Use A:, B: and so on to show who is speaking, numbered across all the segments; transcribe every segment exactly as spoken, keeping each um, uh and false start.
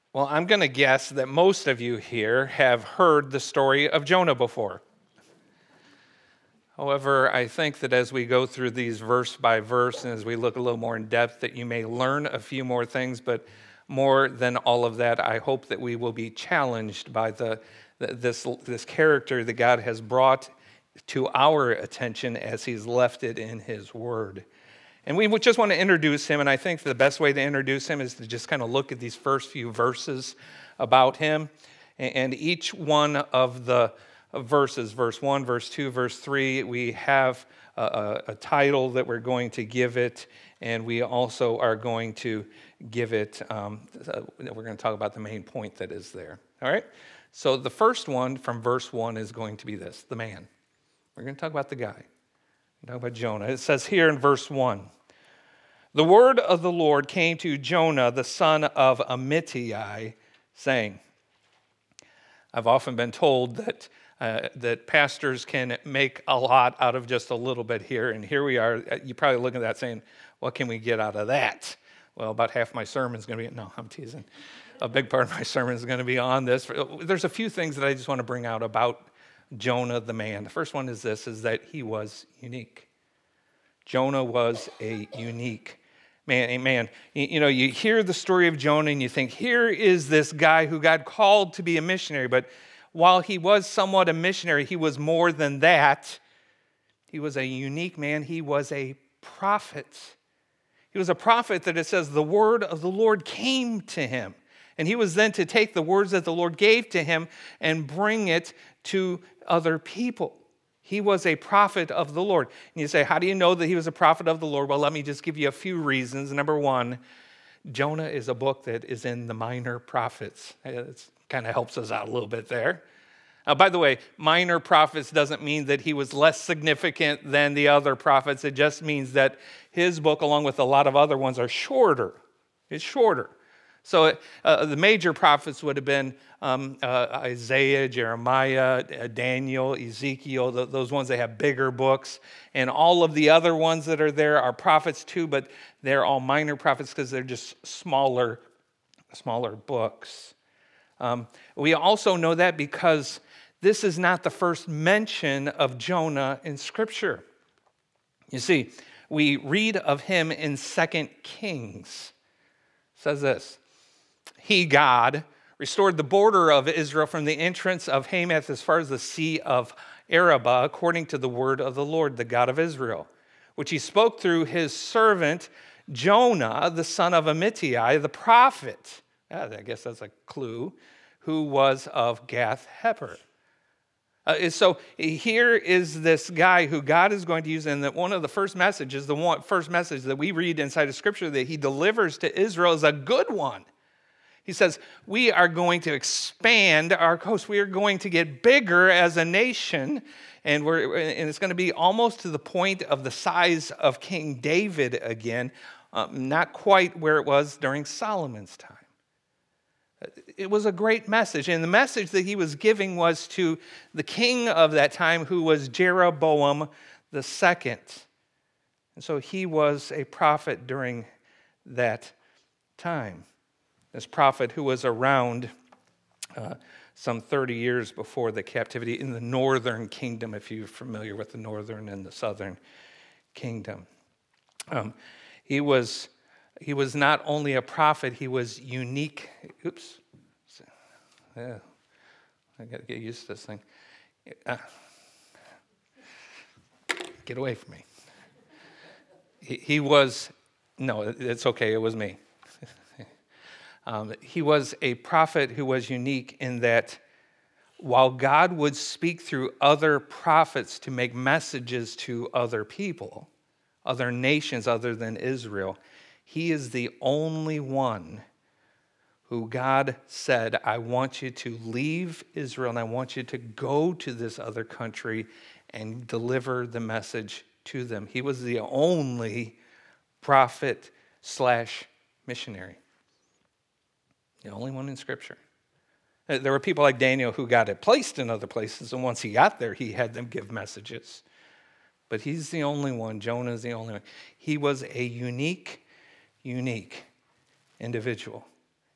A: Well, I'm going to guess that most of you here have heard the story of Jonah before. However, I think that as we go through these verse by verse and as we look a little more in depth, that you may learn a few more things, but more than all of that, I hope that we will be challenged by the, this, this character that God has brought to our attention as he's left it in his word. And we just want to introduce him, and I think the best way to introduce him is to just kind of look at these first few verses about him. And each one of the verses, verse one, verse two, verse three, we have a, a title that we're going to give it, and we also are going to give it, um, we're going to talk about the main point that is there. All right? So the first one from verse one is going to be this, the man. We're going to talk about the guy. We're talk about Jonah. It says here in verse one, the word of the Lord came to Jonah, the son of Amittai, saying, I've often been told that uh, that pastors can make a lot out of just a little bit here, and here we are. You're probably looking at that saying, what can we get out of that? Well, about half my sermon is going to be, no, I'm teasing. A big part of my sermon is going to be on this. There's a few things that I just want to bring out about Jonah the man. The first one is this, is that he was unique. Jonah was a unique man. Man, you know, you hear the story of Jonah and you think, here is this guy who God called to be a missionary. But while he was somewhat a missionary, he was more than that. He was a unique man. He was a prophet. He was a prophet that it says the word of the Lord came to him. And he was then to take the words that the Lord gave to him and bring it to other people. He was a prophet of the Lord. And you say, how do you know that he was a prophet of the Lord? Well, let me just give you a few reasons. Number one, Jonah is a book that is in the minor prophets. It kind of helps us out a little bit there. Uh, by the way, minor prophets doesn't mean that he was less significant than the other prophets. It just means that his book, along with a lot of other ones, are shorter. It's shorter. So uh, the major prophets would have been um, uh, Isaiah, Jeremiah, uh, Daniel, Ezekiel, th- those ones that have bigger books. And all of the other ones that are there are prophets too, but they're all minor prophets because they're just smaller, smaller books. Um, we also know that because this is not the first mention of Jonah in Scripture. You see, we read of him in Second Kings. It says this. He, God, restored the border of Israel from the entrance of Hamath as far as the Sea of Arabah, according to the word of the Lord, the God of Israel, which he spoke through his servant Jonah, the son of Amittai, the prophet. Yeah, I guess that's a clue, who was of Gath-hepher. Uh, so here is this guy who God is going to use, and that one of the first messages, the one, first message that we read inside of Scripture that he delivers to Israel is a good one. He says, we are going to expand our coast. We are going to get bigger as a nation, and we're and it's going to be almost to the point of the size of King David again, um, not quite where it was during Solomon's time. It was a great message, and the message that he was giving was to the king of that time, who was Jeroboam the second. And so he was a prophet during that time. This prophet who was around uh, some thirty years before the captivity in the northern kingdom, if you're familiar with the northern and the southern kingdom. Um, he was he was not only a prophet, he was unique. Oops. Yeah, I got to get used to this thing. Uh, get away from me. He, he was, no, it's okay, it was me. Um, he was a prophet who was unique in that while God would speak through other prophets to make messages to other people, other nations other than Israel, he is the only one who God said, I want you to leave Israel and I want you to go to this other country and deliver the message to them. He was the only prophet slash missionary. The only one in Scripture. There were people like Daniel who got it placed in other places, and once he got there, he had them give messages. But he's the only one. Jonah is the only one. He was a unique, unique individual.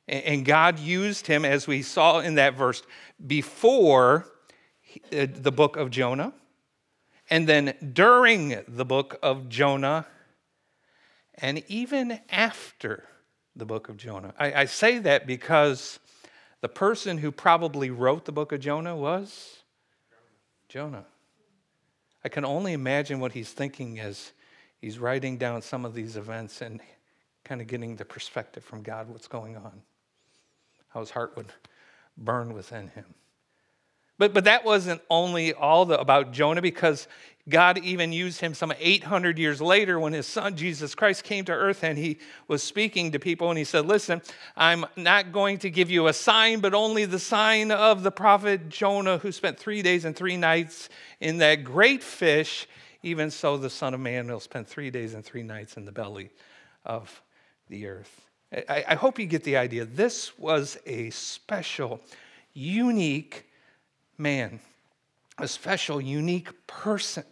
A: And God used him, as we saw in that verse, before the book of Jonah, and then during the book of Jonah, and even after the book of Jonah. I, I say that because the person who probably wrote the book of Jonah was Jonah. I can only imagine what he's thinking as he's writing down some of these events and kind of getting the perspective from God, what's going on, how his heart would burn within him. But but that wasn't only all the, about Jonah, because God even used him some eight hundred years later when his son Jesus Christ came to earth, and he was speaking to people, and he said, listen, I'm not going to give you a sign, but only the sign of the prophet Jonah, who spent three days and three nights in that great fish. Even so, the Son of Man will spend three days and three nights in the belly of the earth. I, I hope you get the idea. This was a special, unique man, a special, unique person.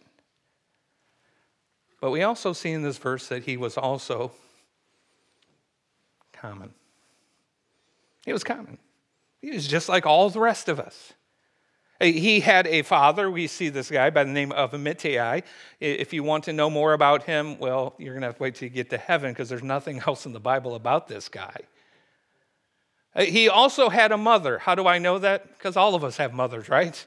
A: But we also see in this verse that he was also common. He was common. He was just like all the rest of us. He had a father. We see this guy by the name of Amittai. If you want to know more about him, well, you're going to have to wait till you get to heaven, because there's nothing else in the Bible about this guy. He also had a mother. How do I know that? Because all of us have mothers, right?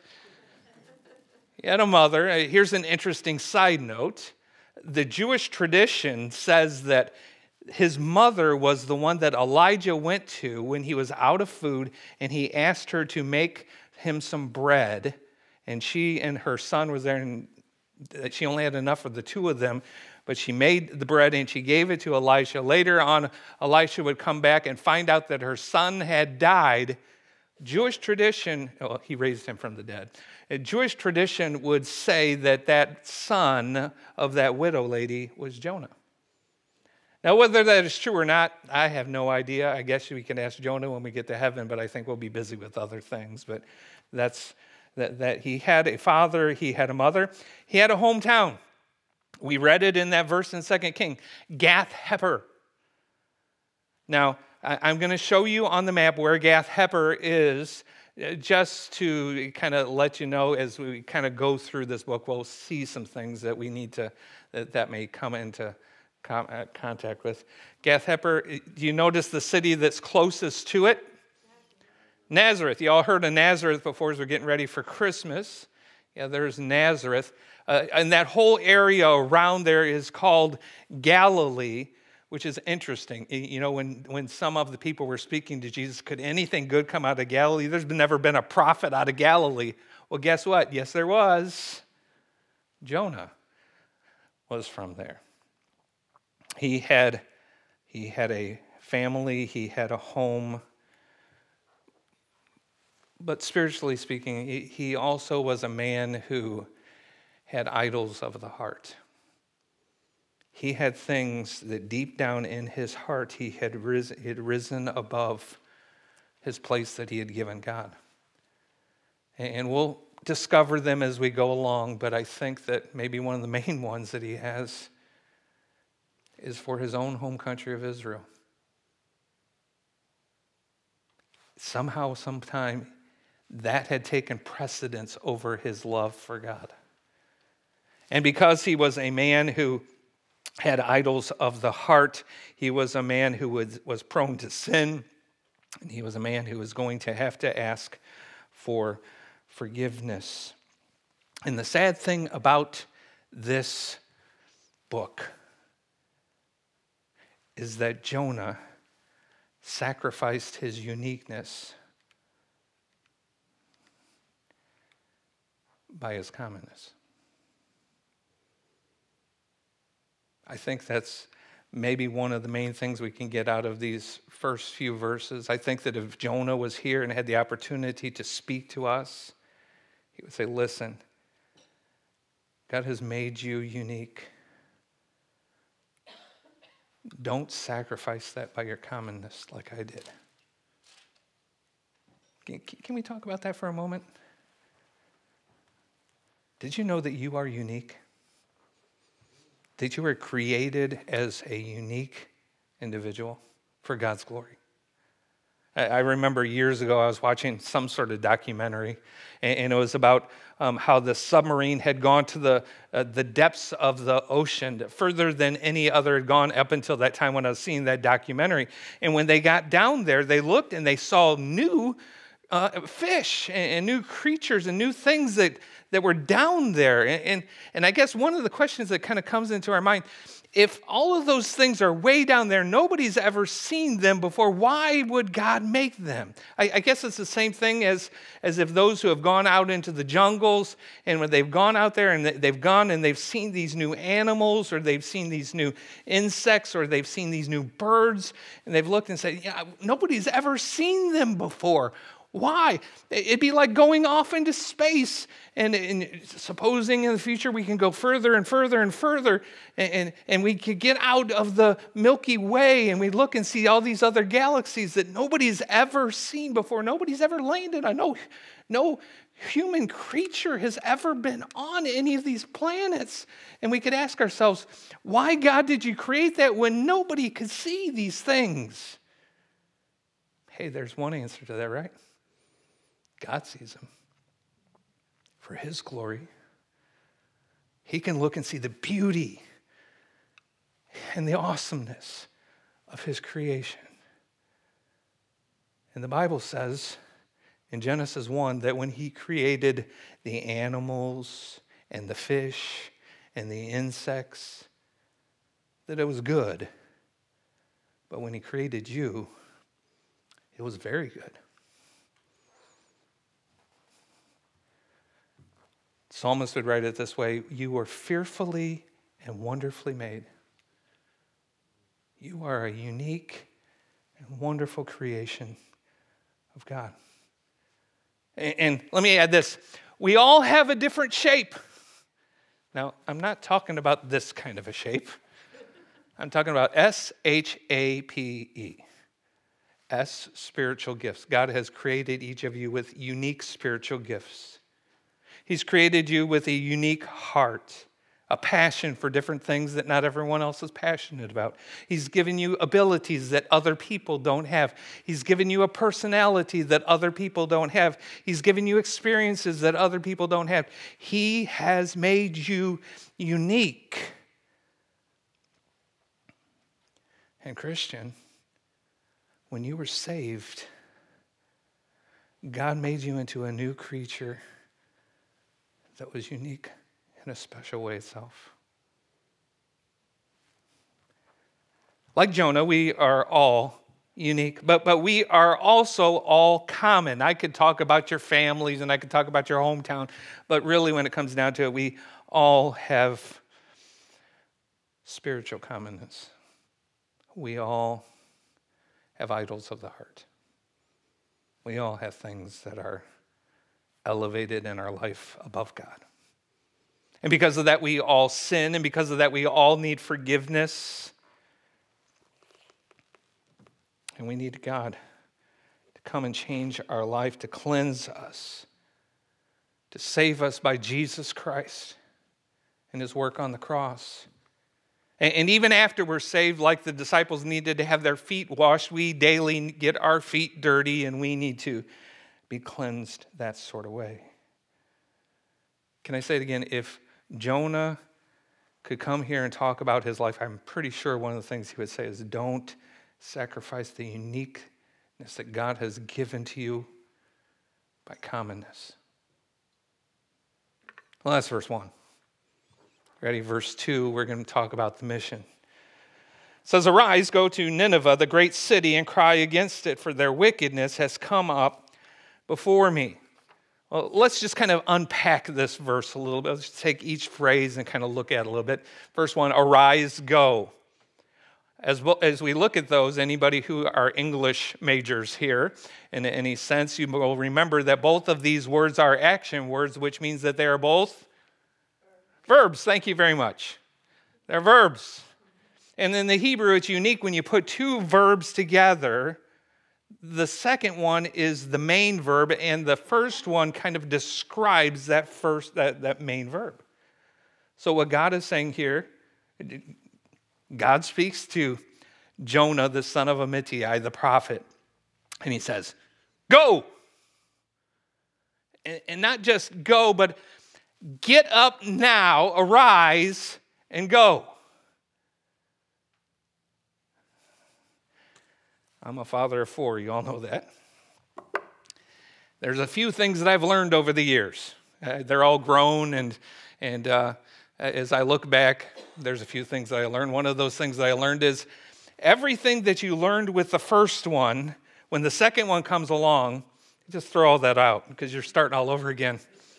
A: He had a mother. Here's an interesting side note. The Jewish tradition says that his mother was the one that Elijah went to when he was out of food, and he asked her to make him some bread, and she and her son was there, and she only had enough for the two of them, but she made the bread and she gave it to Elisha. Later on, Elisha would come back and find out that her son had died. Jewish tradition, well, he raised him from the dead. A Jewish tradition would say that that son of that widow lady was Jonah. Now, whether that is true or not, I have no idea. I guess we can ask Jonah when we get to heaven, but I think we'll be busy with other things. But that's that, that he had a father, he had a mother, he had a hometown. We read it in that verse in Second Kings, Gath-hepher. Now, I'm going to show you on the map where Gath-hepher is, just to kind of let you know as we kind of go through this book. We'll see some things that we need to, that, that may come into contact with. Gath-hepher, do you notice the city that's closest to it? Nazareth. You all heard of Nazareth before as we're getting ready for Christmas. Yeah, there's Nazareth. Uh, and that whole area around there is called Galilee, which is interesting. You know, when, when some of the people were speaking to Jesus, could anything good come out of Galilee? There's never been a prophet out of Galilee. Well, guess what? Yes, there was. Jonah was from there. He had, he had a family, he had a home. But spiritually speaking, he also was a man who had idols of the heart. He had things that deep down in his heart, he had risen, had risen above his place that he had given God. And we'll discover them as we go along, but I think that maybe one of the main ones that he has is for his own home country of Israel. Somehow, sometime, that had taken precedence over his love for God. And because he was a man who had idols of the heart, he was a man who was, was prone to sin, and he was a man who was going to have to ask for forgiveness. And the sad thing about this book is that Jonah sacrificed his uniqueness by his commonness. I think that's maybe one of the main things we can get out of these first few verses. I think that if Jonah was here and had the opportunity to speak to us, he would say, listen, God has made you unique. Don't sacrifice that by your commonness like I did. Can, can we talk about that for a moment? Did you know that you are unique? That you were created as a unique individual for God's glory? I I remember years ago I was watching some sort of documentary, and, and it was about um, how the submarine had gone to the uh, the depths of the ocean, further than any other had gone up until that time when I was seeing that documentary. And when they got down there, they looked and they saw new uh, fish and, and new creatures and new things that, that were down there. And, and, and I guess one of the questions that kind of comes into our mind, if all of those things are way down there, nobody's ever seen them before, why would God make them? I, I guess it's the same thing as, as if those who have gone out into the jungles, and when they've gone out there and they've gone and they've seen these new animals, or they've seen these new insects, or they've seen these new birds, and they've looked and said, yeah, nobody's ever seen them before. Why? It'd be like going off into space and, and supposing in the future we can go further and further and further and, and, and we could get out of the Milky Way and we look and see all these other galaxies that nobody's ever seen before. Nobody's ever landed on. No, no human creature has ever been on any of these planets. And we could ask ourselves, why, God, did you create that when nobody could see these things? Hey, there's one answer to that, right? God sees them for his glory. He can look and see the beauty and the awesomeness of his creation. And the Bible says in Genesis one that when he created the animals and the fish and the insects, that it was good. But when he created you, it was very good. Psalmist would write it this way: you were fearfully and wonderfully made. You are a unique and wonderful creation of God. And, and let me add this. We all have a different shape. Now, I'm not talking about this kind of a shape. I'm talking about S H A P E. S, spiritual gifts. God has created each of you with unique spiritual gifts. He's created you with a unique heart, a passion for different things that not everyone else is passionate about. He's given you abilities that other people don't have. He's given you a personality that other people don't have. He's given you experiences that other people don't have. He has made you unique. And Christian, when you were saved, God made you into a new creature that was unique in a special way itself. Like Jonah, we are all unique, but, but we are also all common. I could talk about your families and I could talk about your hometown, but really when it comes down to it, we all have spiritual commonness. We all have idols of the heart. We all have things that are elevated in our life above God. And because of that, we all sin, and because of that, we all need forgiveness. And we need God to come and change our life, to cleanse us, to save us by Jesus Christ and his work on the cross. And even after we're saved, like the disciples needed to have their feet washed, we daily get our feet dirty and we need to be cleansed that sort of way. Can I say it again? If Jonah could come here and talk about his life, I'm pretty sure one of the things he would say is, don't sacrifice the uniqueness that God has given to you by commonness. Well, that's verse one. Ready? Verse two, we're going to talk about the mission. It says, arise, go to Nineveh, the great city, and cry against it, for their wickedness has come up before me. Well, let's just kind of unpack this verse a little bit. Let's just take each phrase and kind of look at it a little bit. First one, arise, go. As, well, as we look at those, anybody who are English majors here, in any sense, you will remember that both of these words are action words, which means that they are both verbs. Thank you very much. They're verbs. And in the Hebrew, it's unique when you put two verbs together. The second one is the main verb, and the first one kind of describes that first that, that main verb. So what God is saying here, God speaks to Jonah, the son of Amittai, the prophet. And he says, go. And, and not just go, but get up now, arise, and go. I'm a father of four, you all know that. There's a few things that I've learned over the years. Uh, they're all grown, and and uh, as I look back, there's a few things that I learned. One of those things that I learned is everything that you learned with the first one, when the second one comes along, just throw all that out because you're starting all over again.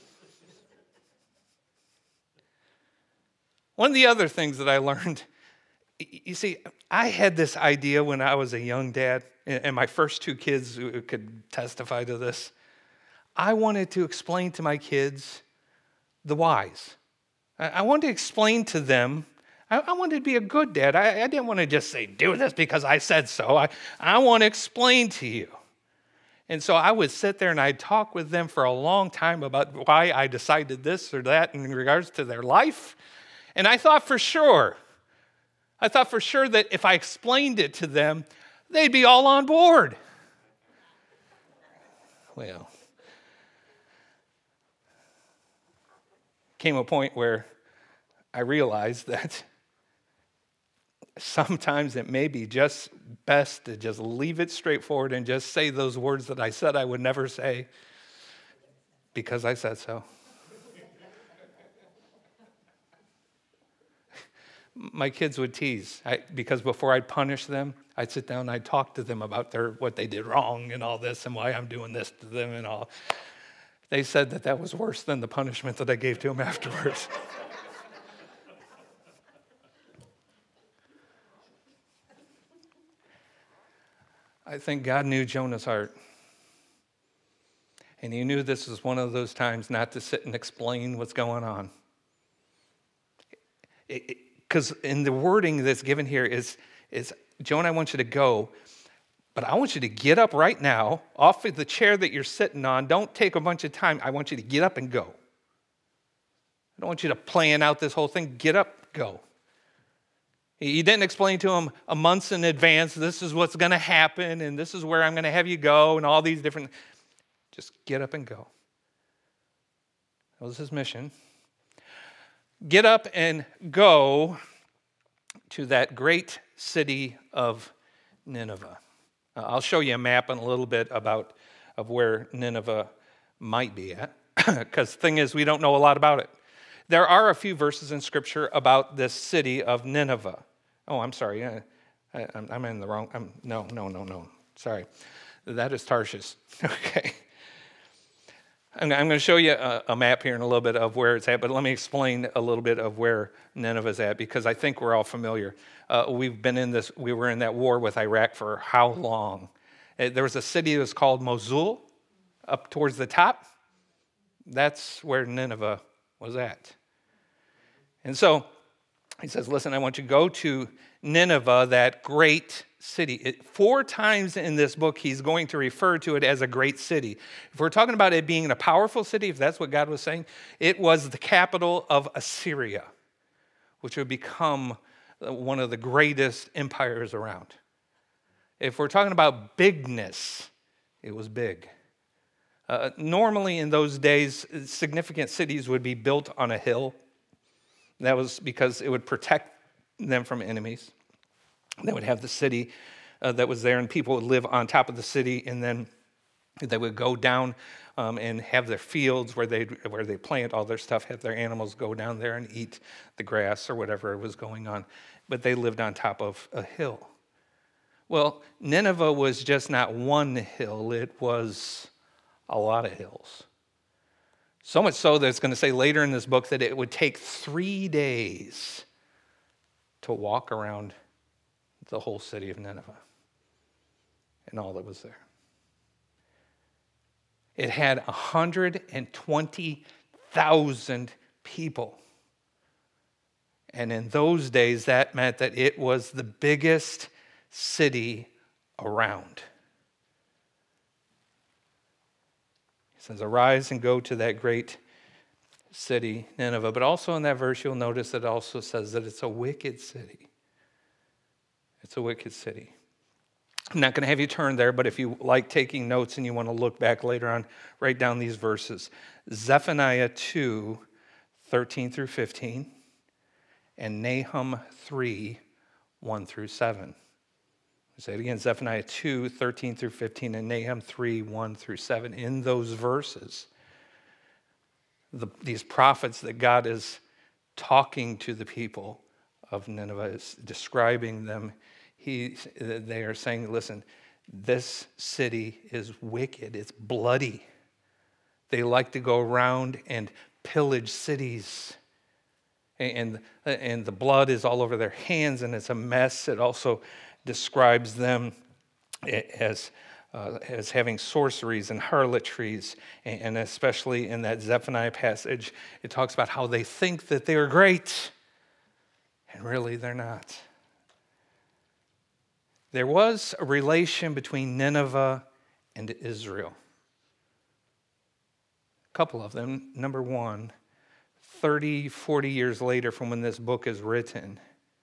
A: One of the other things that I learned, you see, I had this idea when I was a young dad, and my first two kids could testify to this. I wanted to explain to my kids the whys. I wanted to explain to them, I wanted to be a good dad. I, I didn't want to just say, do this because I said so. I, I want to explain to you. And so I would sit there and I'd talk with them for a long time about why I decided this or that in regards to their life. And I thought for sure, I thought for sure that if I explained it to them, they'd be all on board. Well, came a point where I realized that sometimes it may be just best to just leave it straightforward and just say those words that I said I would never say because I said so. My kids would tease I, because before I'd punish them, I'd sit down and I'd talk to them about their what they did wrong and all this and why I'm doing this to them and all. They said that that was worse than the punishment that I gave to them afterwards. I think God knew Jonah's heart. And he knew this was one of those times not to sit and explain what's going on. Because in the wording that's given here is, is, Jonah, I want you to go, but I want you to get up right now off of the chair that you're sitting on. Don't take a bunch of time. I want you to get up and go. I don't want you to plan out this whole thing. Get up, go. He didn't explain to him a months in advance, this is what's going to happen, and this is where I'm going to have you go, and all these different... Just get up and go. That was his mission. Get up and go to that great city of Nineveh. Uh, I'll show you a map in a little bit about of where Nineveh might be at, because the thing is, we don't know a lot about it. There are a few verses in Scripture about this city of Nineveh. Oh, I'm sorry. I, I, I'm in the wrong. I'm, no, no, no, no. Sorry. That is Tarshish. Okay. I'm, I'm going to show you a, a map here in a little bit of where it's at, but let me explain a little bit of where Nineveh is at, because I think we're all familiar. Uh, we've been in this, we were in that war with Iraq for how long? Uh, there was a city that was called Mosul up towards the top. That's where Nineveh was at. And so he says, listen, I want you to go to Nineveh, that great city. It, four times in this book, he's going to refer to it as a great city. If we're talking about it being a powerful city, if that's what God was saying, it was the capital of Assyria, which would become one of the greatest empires around. If we're talking about bigness, it was big. Uh, normally in those days, significant cities would be built on a hill. That was because it would protect them from enemies. They would have the city uh, that was there, and people would live on top of the city, and then they would go down um, and have their fields where they where they plant all their stuff, have their animals go down there and eat the grass or whatever was going on. But they lived on top of a hill. Well, Nineveh was just not one hill, it was a lot of hills. So much so that it's going to say later in this book that it would take three days to walk around the whole city of Nineveh and all that was there. It had one hundred twenty thousand people. And in those days, that meant that it was the biggest city around. He says, arise and go to that great city, Nineveh. But also in that verse, you'll notice it also says that it's a wicked city. It's a wicked city. I'm not going to have you turn there, but if you like taking notes and you want to look back later on, write down these verses. Zephaniah two, thirteen through fifteen, and Nahum three, one through seven. I'll say it again, Zephaniah two, thirteen through fifteen, and Nahum three, one through seven. In those verses, the, these prophets that God is talking to the people of Nineveh, is describing them. He, they are saying, listen, this city is wicked. It's bloody. They like to go around and pillage cities. And, and the blood is all over their hands, and it's a mess. It also describes them as, uh, as having sorceries and harlotries. And especially in that Zephaniah passage, it talks about how they think that they are great. And really, they're not. There was a relation between Nineveh and Israel. A couple of them. Number one, thirty, forty years later from when this book is written,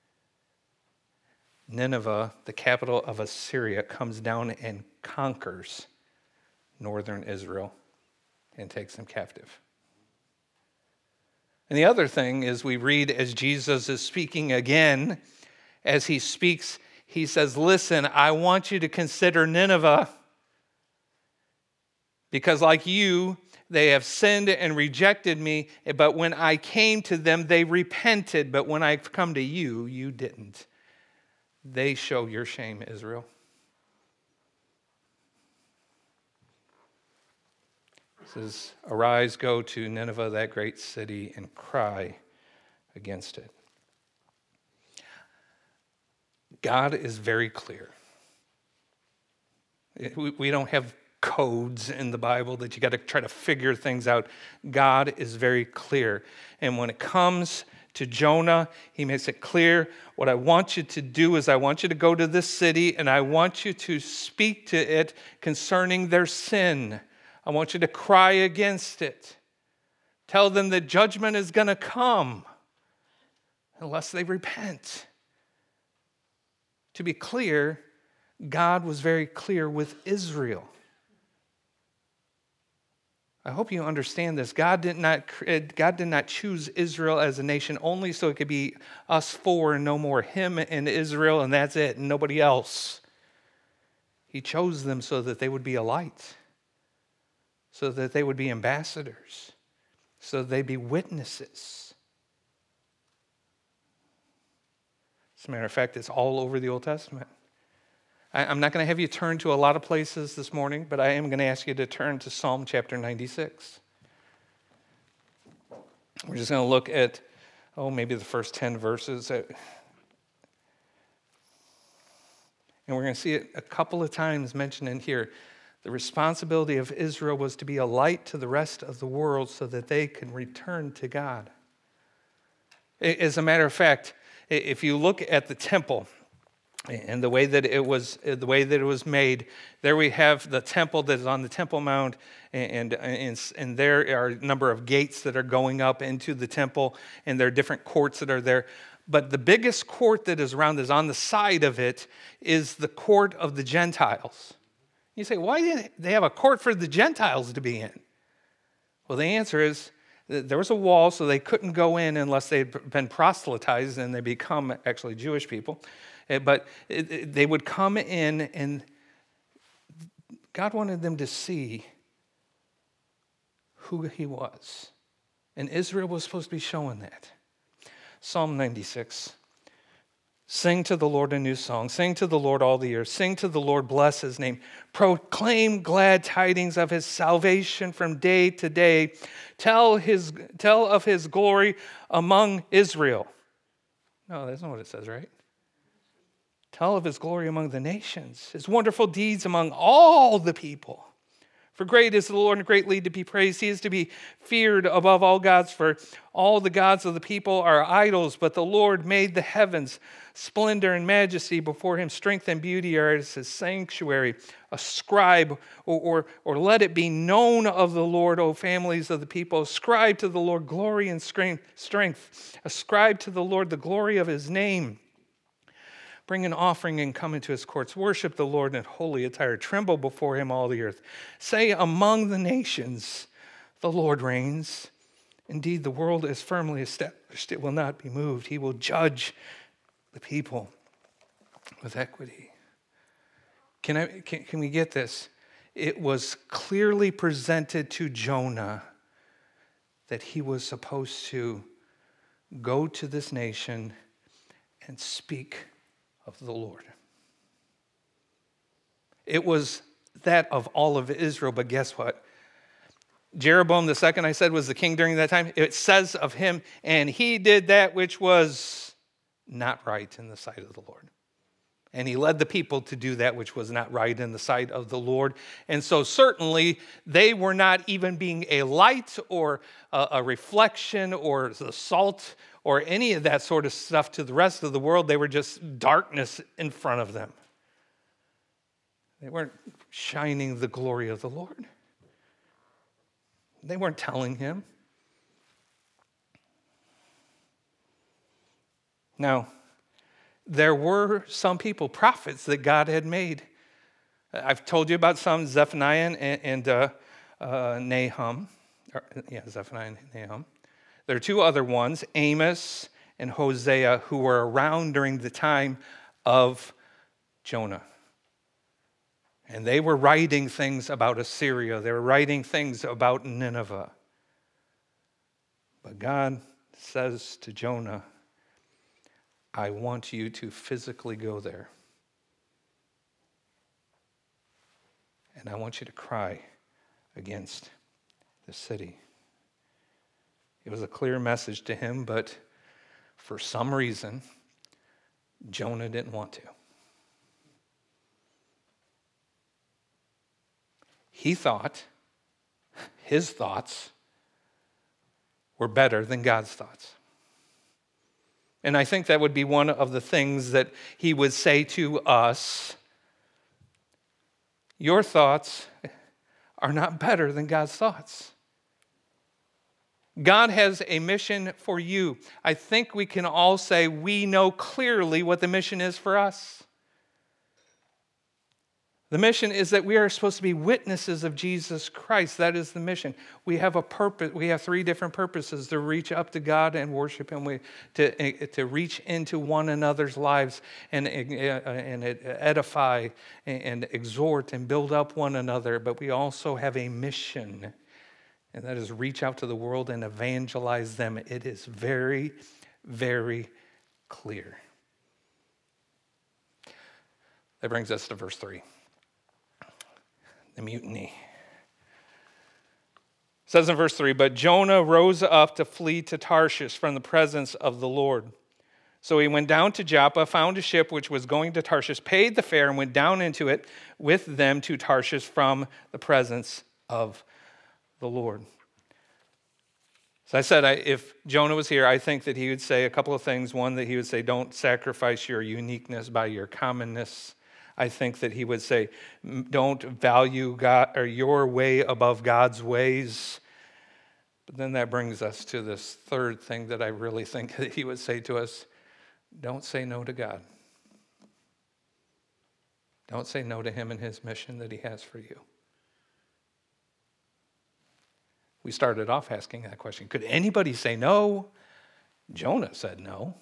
A: Nineveh, the capital of Assyria, comes down and conquers northern Israel and takes them captive. And the other thing is we read as Jesus is speaking again, as he speaks, he says, listen, I want you to consider Nineveh because like you, they have sinned and rejected me, but when I came to them, they repented. But when I've come to you, you didn't. They show your shame, Israel. It says, arise, go to Nineveh, that great city, and cry against it. God is very clear. We don't have codes in the Bible that you got to try to figure things out. God is very clear. And when it comes to Jonah, he makes it clear, what I want you to do is I want you to go to this city and I want you to speak to it concerning their sin. I want you to cry against it. Tell them that judgment is going to come unless they repent. To be clear, God was very clear with Israel. I hope you understand this. God did not, God did not choose Israel as a nation only so it could be us four and no more, him and Israel, and that's it, and nobody else. He chose them so that they would be a light, so that they would be ambassadors, so that they'd be witnesses. As a matter of fact, it's all over the Old Testament. I, I'm not going to have you turn to a lot of places this morning, but I am going to ask you to turn to Psalm chapter ninety-six. We're just going to look at, oh, maybe the first ten verses. And we're going to see it a couple of times mentioned in here. The responsibility of Israel was to be a light to the rest of the world so that they can return to God. As a matter of fact, if you look at the temple and the way that it was, the way that it was made, there we have the temple that is on the Temple Mount, and, and, and there are a number of gates that are going up into the temple, and there are different courts that are there. But the biggest court that is around, is on the side of it, is the court of the Gentiles. You say, why did they have a court for the Gentiles to be in? Well, the answer is, there was a wall, so they couldn't go in unless they'd been proselytized and they become actually Jewish people. But they would come in, and God wanted them to see who he was. And Israel was supposed to be showing that. Psalm ninety-six. Sing to the Lord a new song. Sing to the Lord all the earth. Sing to the Lord, bless his name. Proclaim glad tidings of his salvation from day to day. Tell his tell of his glory among Israel. No, that's not what it says, right? Tell of his glory among the nations, his wonderful deeds among all the people. For great is the Lord and greatly to be praised. He is to be feared above all gods, for all the gods of the people are idols, but the Lord made the heavens. Splendor and majesty before him, strength and beauty are as his sanctuary. Ascribe, or, or, or let it be known of the Lord, O families of the people. Ascribe to the Lord glory and strength. Ascribe to the Lord the glory of his name. Bring an offering and come into his courts. Worship the Lord in holy attire. Tremble before him, all the earth. Say among the nations, the Lord reigns. Indeed, the world is firmly established. It will not be moved. He will judge the people with equity. Can, I, can, can we get this? It was clearly presented to Jonah that he was supposed to go to this nation and speak of the Lord. It was that of all of Israel, but guess what? Jeroboam the second, I said, was the king during that time. It says of him, and he did that which was not right in the sight of the Lord. And he led the people to do that which was not right in the sight of the Lord. And so certainly they were not even being a light or a, a reflection or the salt or any of that sort of stuff to the rest of the world. They were just darkness in front of them. They weren't shining the glory of the Lord. They weren't telling him. Now, there were some people, prophets, that God had made. I've told you about some, Zephaniah and, and uh, uh, Nahum. Or, yeah, Zephaniah and Nahum. There are two other ones, Amos and Hosea, who were around during the time of Jonah. And they were writing things about Assyria. They were writing things about Nineveh. But God says to Jonah, I want you to physically go there. And I want you to cry against the city. It was a clear message to him, but for some reason, Jonah didn't want to. He thought his thoughts were better than God's thoughts. And I think that would be one of the things that he would say to us. Your thoughts are not better than God's thoughts. God has a mission for you. I think we can all say we know clearly what the mission is for us. The mission is that we are supposed to be witnesses of Jesus Christ. That is the mission. We have a purpose. We have three different purposes: to reach up to God and worship Him, we, to, to reach into one another's lives and, and edify and exhort and build up one another. But we also have a mission, and that is reach out to the world and evangelize them. It is very, very clear. That brings us to verse three. The mutiny. It says in verse three, but Jonah rose up to flee to Tarshish from the presence of the Lord. So he went down to Joppa, found a ship which was going to Tarshish, paid the fare, and went down into it with them to Tarshish from the presence of the Lord. So I said, I, if Jonah was here, I think that he would say a couple of things. One, that he would say, don't sacrifice your uniqueness by your commonness. I think that he would say, don't value God or your way above God's ways. But then that brings us to this third thing that I really think that he would say to us: don't say no to God. Don't say no to him and his mission that he has for you. We started off asking that question. Could anybody say no? Jonah said no.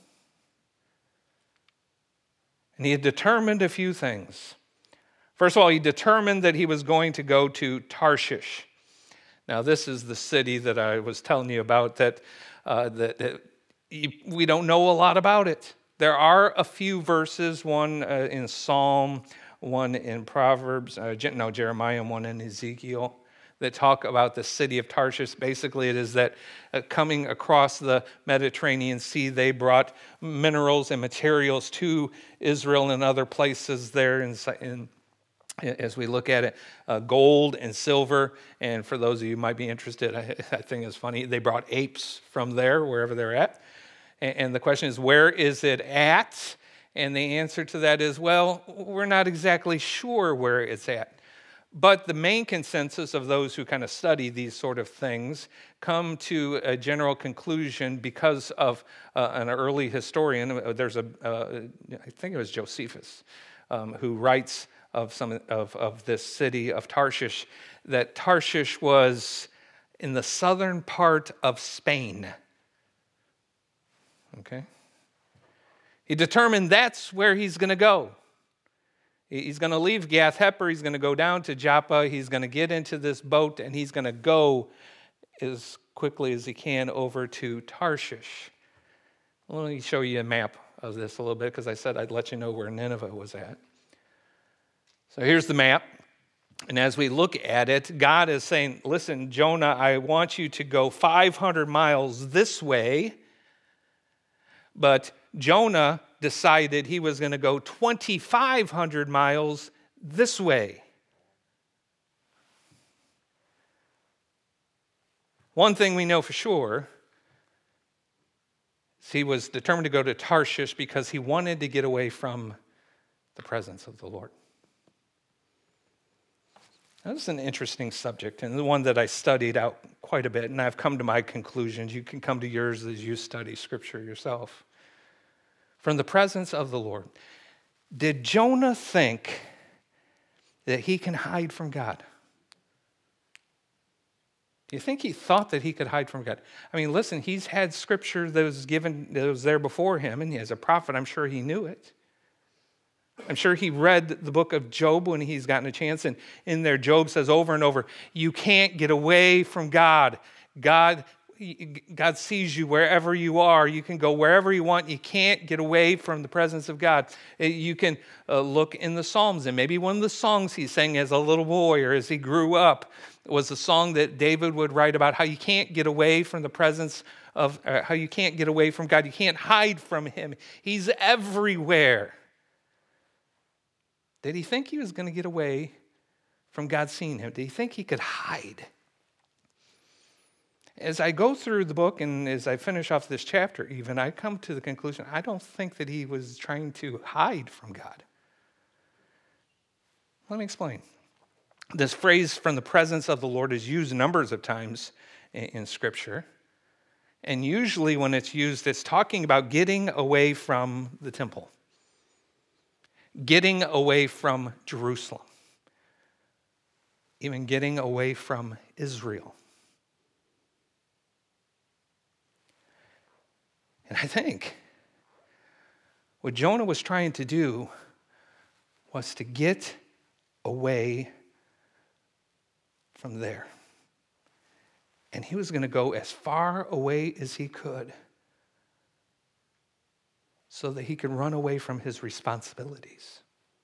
A: And he had determined a few things. First of all, he determined that he was going to go to Tarshish. Now, this is the city that I was telling you about that, uh, that, that we don't know a lot about it. There are a few verses, one uh, in Psalm, one in Proverbs, uh, no, Jeremiah, and one in Ezekiel, that talk about the city of Tarshish. Basically, it is that uh, coming across the Mediterranean Sea, they brought minerals and materials to Israel and other places there. In, in, as we look at it, uh, gold and silver. And for those of you who might be interested, I, I think it's funny, they brought apes from there, wherever they're at. And, and the question is, where is it at? And the answer to that is, well, we're not exactly sure where it's at. But the main consensus of those who kind of study these sort of things come to a general conclusion because of uh, an early historian. There's a, uh, I think it was Josephus, um, who writes of some of, of this city of Tarshish, that Tarshish was in the southern part of Spain. Okay? He determined that's where he's going to go. He's going to leave Gath Hepher, he's going to go down to Joppa, he's going to get into this boat, and he's going to go as quickly as he can over to Tarshish. Let me show you a map of this a little bit, because I said I'd let you know where Nineveh was at. So here's the map, and as we look at it, God is saying, listen, Jonah, I want you to go five hundred miles this way, but Jonah decided he was going to go twenty-five hundred miles this way. One thing we know for sure is he was determined to go to Tarshish because he wanted to get away from the presence of the Lord. That's an interesting subject, and the one that I studied out quite a bit, and I've come to my conclusions. You can come to yours as you study Scripture yourself. From the presence of the Lord. Did Jonah think that he can hide from God? You think he thought that he could hide from God? I mean, listen, he's had Scripture that was given, that was there before him, and as a prophet, I'm sure he knew it. I'm sure he read the book of Job when he's gotten a chance, and in there, Job says over and over, you can't get away from God. God God sees you wherever you are. You can go wherever you want. You can't get away from the presence of God. You can uh, look in the Psalms, and maybe one of the songs he sang as a little boy or as he grew up was a song that David would write about how you can't get away from the presence of, uh, how you can't get away from God. You can't hide from him. He's everywhere. Did he think he was going to get away from God seeing him? Did he think he could hide? As I go through the book and as I finish off this chapter even, I come to the conclusion, I don't think that he was trying to hide from God. Let me explain. This phrase, from the presence of the Lord, is used numbers of times in, in Scripture. And usually when it's used, it's talking about getting away from the temple. Getting away from Jerusalem. Even getting away from Israel. And I think what Jonah was trying to do was to get away from there. And he was going to go as far away as he could so that he could run away from his responsibilities.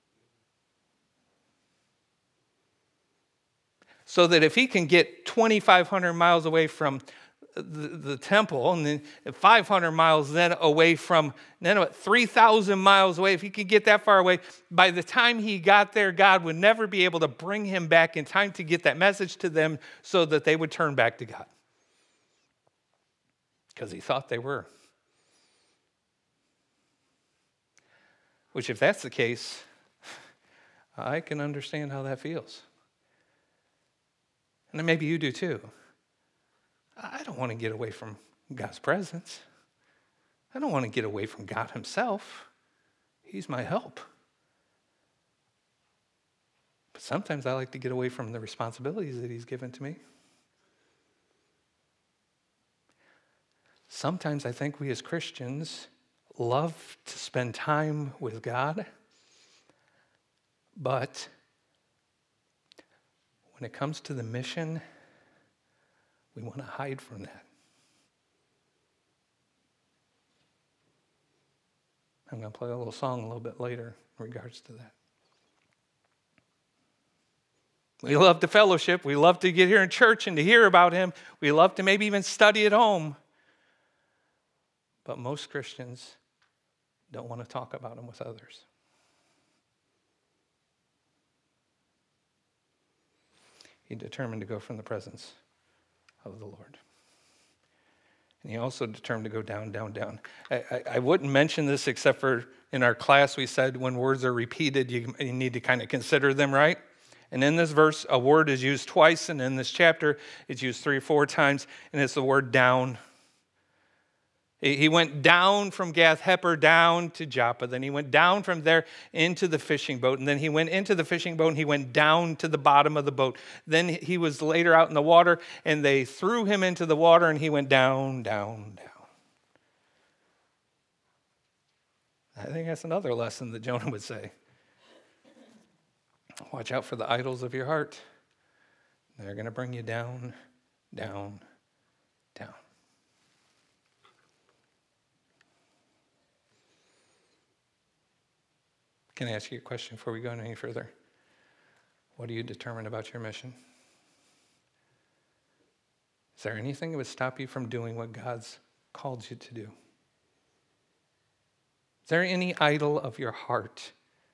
A: So that if he can get twenty-five hundred miles away from The, the temple, and then five hundred miles then away from Nineveh, three thousand miles away, if he could get that far away, by the time he got there, God would never be able to bring him back in time to get that message to them so that they would turn back to God. Because he thought they were. Which, if that's the case, I can understand how that feels. And then maybe you do too. I don't want to get away from God's presence. I don't want to get away from God himself. He's my help. But sometimes I like to get away from the responsibilities that he's given to me. Sometimes I think we as Christians love to spend time with God, but when it comes to the mission, we want to hide from that. I'm going to play a little song a little bit later in regards to that. We love to fellowship. We love to get here in church and to hear about him. We love to maybe even study at home. But most Christians don't want to talk about him with others. He determined to go from the presence of the Lord. And he also determined to go down, down, down. I, I, I wouldn't mention this except for in our class we said when words are repeated, you, you need to kind of consider them, right? And in this verse, a word is used twice, and in this chapter, it's used three or four times, and it's the word down. He went down from Gath Hepher down to Joppa. Then he went down from there into the fishing boat. And then he went into the fishing boat and he went down to the bottom of the boat. Then he was later out in the water and they threw him into the water and he went down, down, down. I think that's another lesson that Jonah would say. Watch out for the idols of your heart. They're going to bring you down, down, down. Can I ask you a question before we go any further? What are you determined about your mission? Is there anything that would stop you from doing what God's called you to do? Is there any idol of your heart?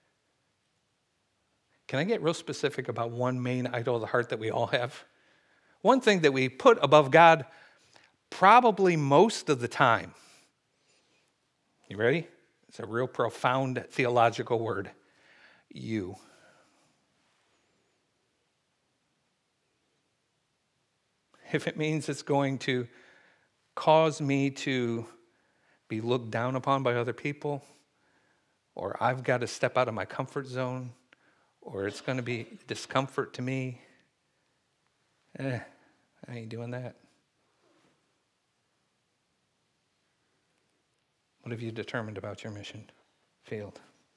A: Can I get real specific about one main idol of the heart that we all have? One thing that we put above God probably most of the time. You ready? It's a real profound theological word. You. If it means it's going to cause me to be looked down upon by other people, or I've got to step out of my comfort zone, or it's going to be discomfort to me, eh, I ain't doing that. What have you determined about your mission field?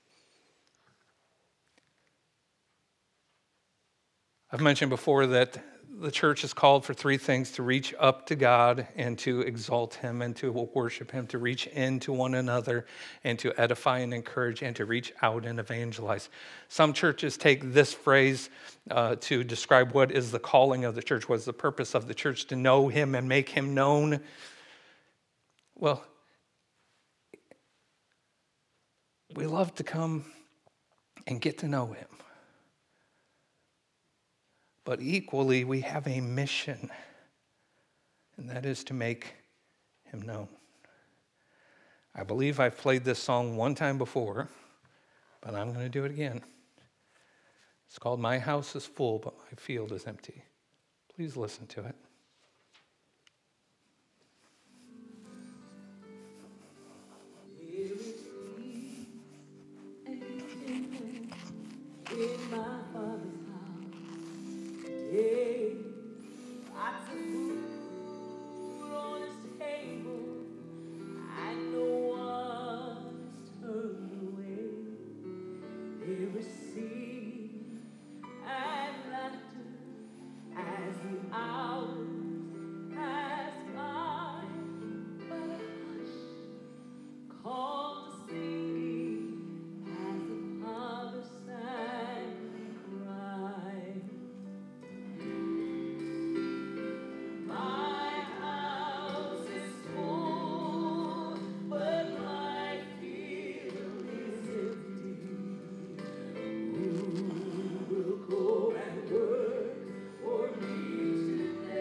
A: I've mentioned before that the church is called for three things: to reach up to God and to exalt him and to worship him, to reach into one another and to edify and encourage, and to reach out and evangelize. Some churches take this phrase uh, to describe what is the calling of the church, what is the purpose of the church: to know him and make him known. Well, we love to come and get to know him. But equally, we have a mission, and that is to make him known. I believe I've played this song one time before, but I'm going to do it again. It's called "My House is Full, but My Field is Empty." Please listen to it.
B: In my Father's house, yeah, lots of food on his table, and no one's turned away. There is singing and laughter as the hours pass by, but a hush calls the singing as the Father sang and cried. My house is full, but my field is empty. Who will go and work for me today?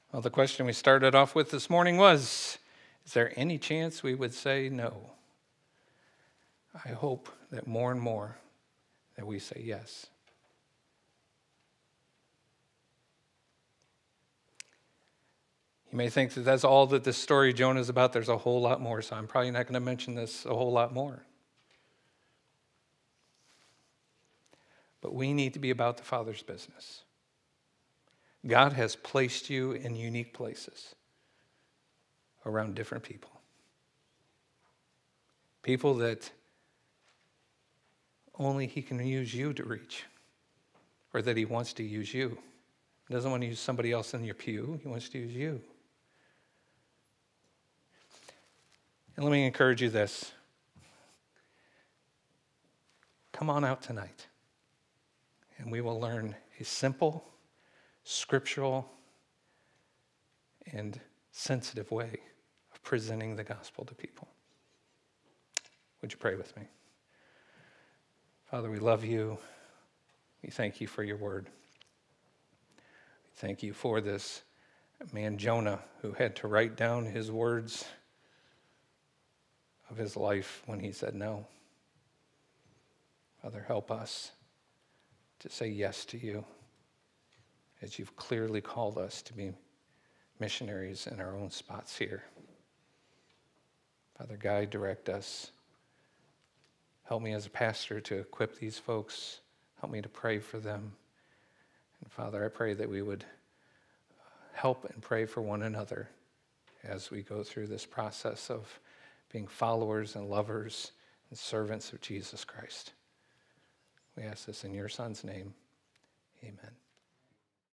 A: Well, the question we started off with this morning was, is there any chance we would say no? I hope that more and more that we say yes. You may think that that's all that this story of Jonah is about. There's a whole lot more, so I'm probably not going to mention this a whole lot more. But we need to be about the Father's business. God has placed you in unique places around different people. People that only He can use you to reach, or that He wants to use you. He doesn't want to use somebody else in your pew. He wants to use you. And let me encourage you this. Come on out tonight, and we will learn a simple, scriptural, and sensitive way of presenting the gospel to people. Would you pray with me? Father, we love you. We thank you for your word. We thank you for this man Jonah who had to write down his words of his life when he said no. Father, help us to say yes to you as you've clearly called us to be missionaries in our own spots here. Father, guide, direct us. Help me as a pastor to equip these folks. Help me to pray for them. And Father, I pray that we would help and pray for one another as we go through this process of being followers and lovers and servants of Jesus Christ. We ask this in your Son's name. Amen.